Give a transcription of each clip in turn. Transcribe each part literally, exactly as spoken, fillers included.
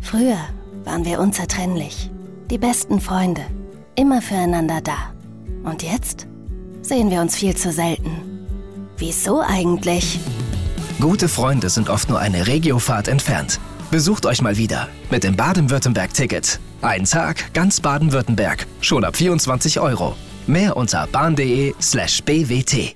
Früher waren wir unzertrennlich. Die besten Freunde. Immer füreinander da. Und jetzt sehen wir uns viel zu selten. Wieso eigentlich? Gute Freunde sind oft nur eine Regiofahrt entfernt. Besucht euch mal wieder mit dem Baden-Württemberg-Ticket. Ein Tag, ganz Baden-Württemberg. Schon ab vierundzwanzig Euro. Mehr unter bahn.de slash bwt.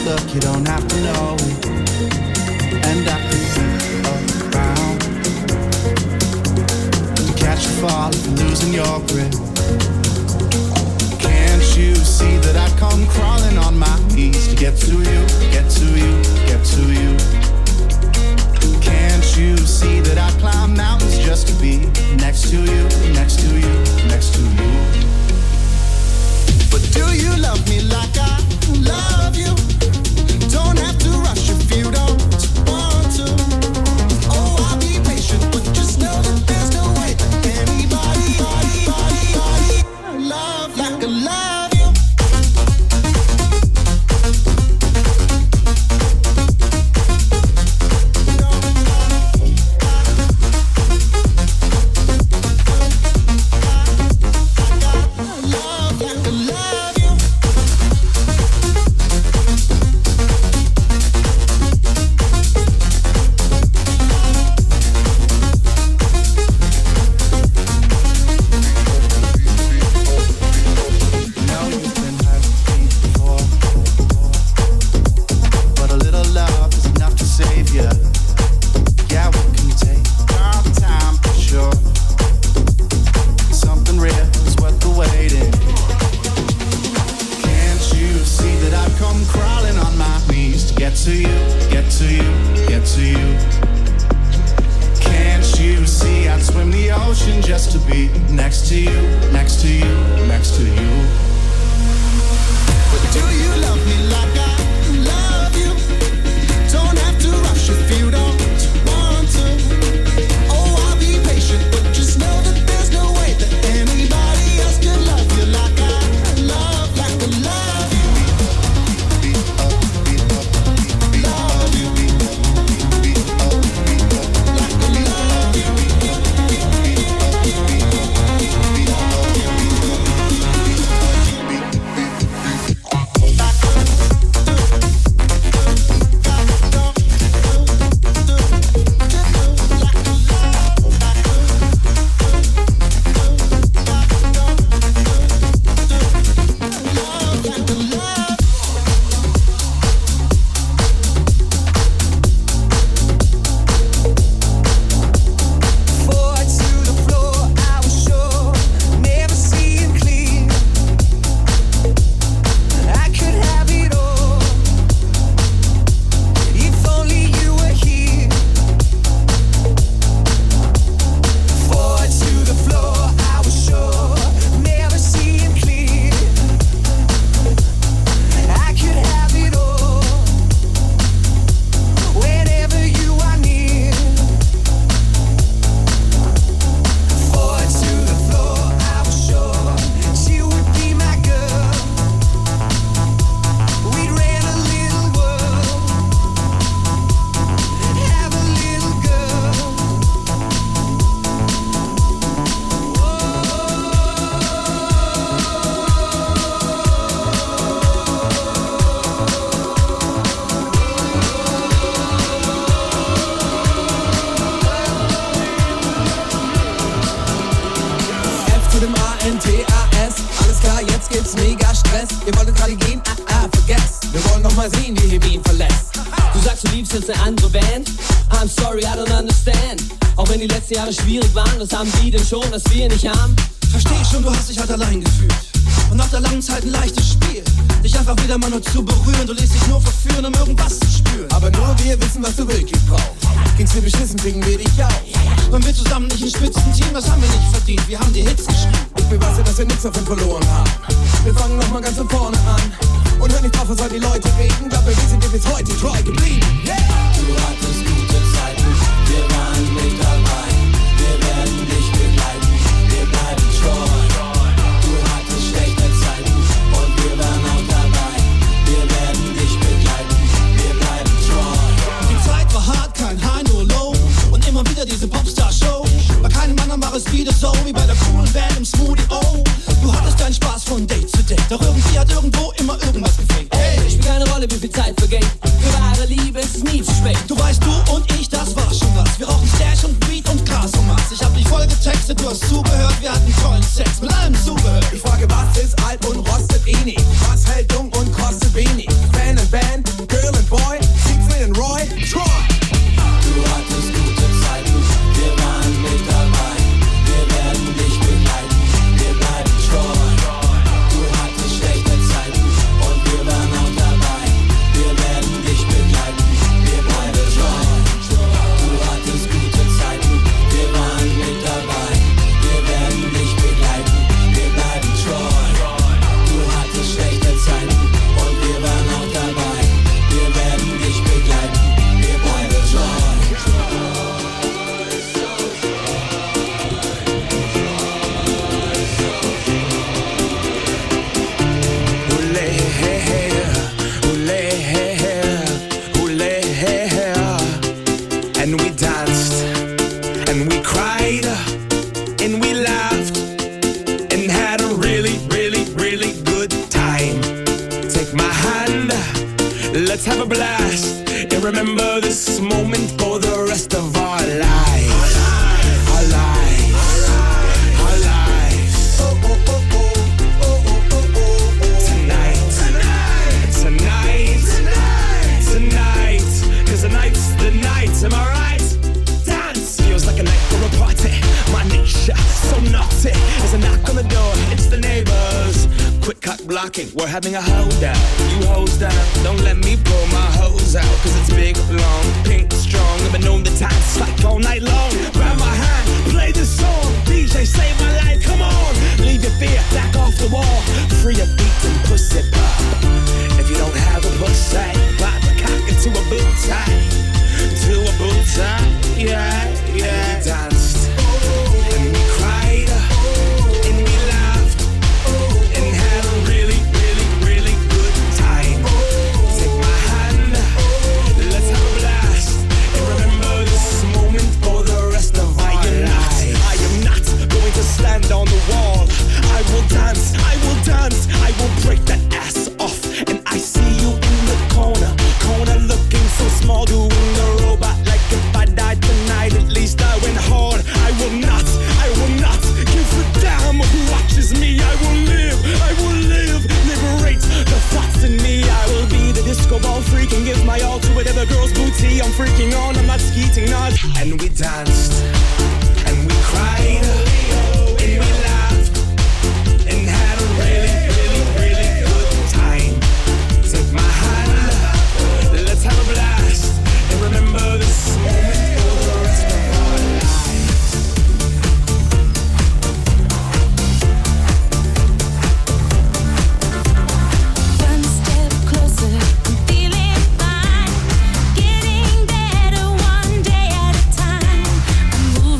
look, you don't have to know. And I could be around to catch you fall if you're losing your grip. Can't you see that I come crawling on my knees to get to you, get to you, get to you? Can't you see that I climb mountains just to be next to you, next to you, next to you? But do you love me like I love you? Don't have to rush if you don't want to. Oh, I'll be patient, but just know that there's no way that anybody, body, body, body, love like I love you. Jahre schwierig waren, das haben die denn schon, dass wir nicht haben. Versteh schon, du hast dich halt allein gefühlt. Und nach der langen Zeit ein leichtes Spiel. Dich einfach wieder mal nur zu berühren. Du lässt dich nur verführen, um irgendwas zu spüren. Aber nur wir wissen, was du wirklich brauchst. Ging's dir beschissen, kriegen wir dich auf. Wenn wir zusammen nicht ein Spitzenteam, das haben wir nicht verdient. Wir haben die Hits geschrieben. Ich beweise, dass wir nichts davon verloren haben. Wir fangen nochmal ganz von vorne an. Und hör nicht drauf, was all die Leute reden. Glaube, wir sind dir bis heute treu geblieben. Yeah! Du hattest gute Zeiten, wir waren mit dabei. Wir werden dich begleiten, wir bleiben treu. Du hattest schlechte Zeiten und wir waren auch dabei. Wir werden dich begleiten, wir bleiben treu. Die Zeit war hart, kein High, nur Low. Und immer wieder diese Popstar-Show. Bei keinem anderen war es wieder so wie bei der coolen Band im Smoothie O. Du hattest deinen Spaß von Date zu Date. Doch irgendwie hat irgendwo immer irgendwas gefehlt. Hey, spielt keine Rolle, wie viel Zeit vergeht. Für wahre Liebe ist es Let's have a blast and remember this moment for the rest of our lives. Our lives. Our lives. Tonight. Tonight. Tonight. Tonight. Cause tonight's the night, am I right? Dance feels like a night for a party. My nature, so naughty. There's a knock on the door, it's the neighbors. Quick cock blocking, we're having a holdout. You hose down, don't let me pull my hose out. Cause it's big, long, pink, strong. I've been known the time to like all night long. Grab my hand, play this song. D J, save my life, come on. Leave your fear, back off the wall. Free your beat and pussy pop. If you don't have a pussy, pop a cock into a boot tie. To a boot tie, yeah, yeah. And we danced, and we cried, and we laughed, and had a really, really, really good time. Take my hand, let's have a blast, and remember this moment for the rest of our lives. I am not going to stand on the wall. I will dance, I will dance, I will break that ass off. And I see you in the corner, corner looking so small, doing the robot like if I died tonight, at least I went hard. I will not, I will not give a damn who watches me. I will live, I will live, liberate the thoughts in me. I will be the disco ball freak and give my all to whatever girl's booty I'm freaking on. I'm not skeeting, not. And we danced, and we cried, and we laughed, and had a really, really, really good time. Take my hand, let's have a blast, and remember this moment for the rest of our lives. One step closer, I'm feeling fine. Getting better one day at a time. I'm moving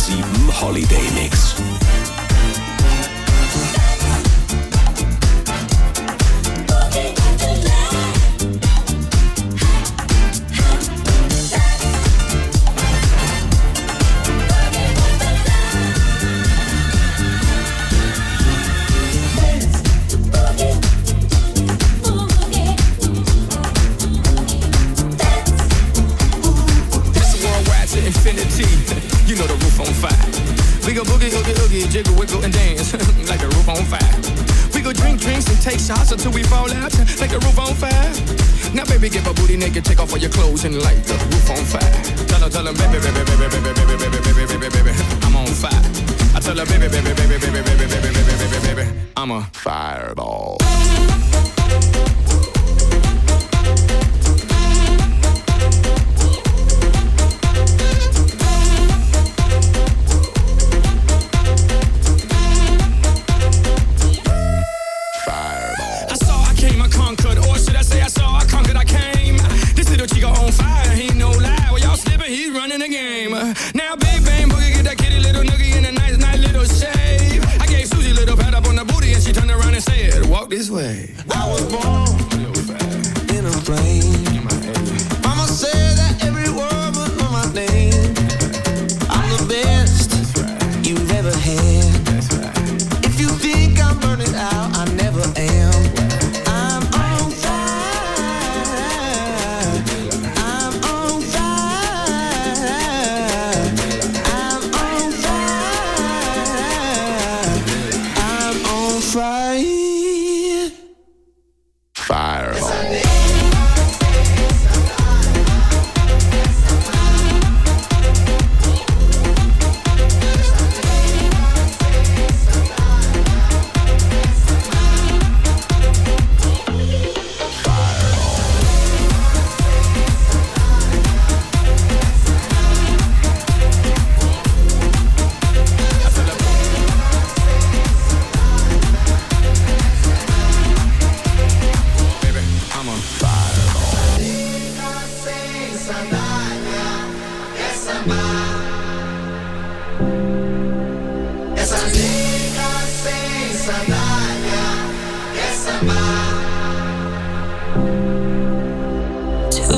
sieben Holiday Mix. You know the roof on fire. We go boogie, oogie, oogie, jiggle, wiggle, and dance like the roof on fire. We go drink drinks and take shots until we fall out like the roof on fire. Now, baby, get my booty naked, take off all your clothes and light the roof on fire. Tell her, tell her, baby, baby, baby, baby, baby, baby, baby, baby, baby, I'm on fire. I tell her, baby, baby, baby, baby, baby, baby, baby, baby, baby, I'm a fireball. Now big bang boogie, get that kitty little noogie in a nice, nice little shave. I gave Susie a little pat up on the booty and she turned around and said, walk this way. I was born in a plane. Mama said that every word would know my name. I'm the best you've ever had. If you think I'm burning out, I never am. I'm on fire. I'm on fire. I'm on fire. I'm on fire. Fireball. Essa nega sem sandália, essa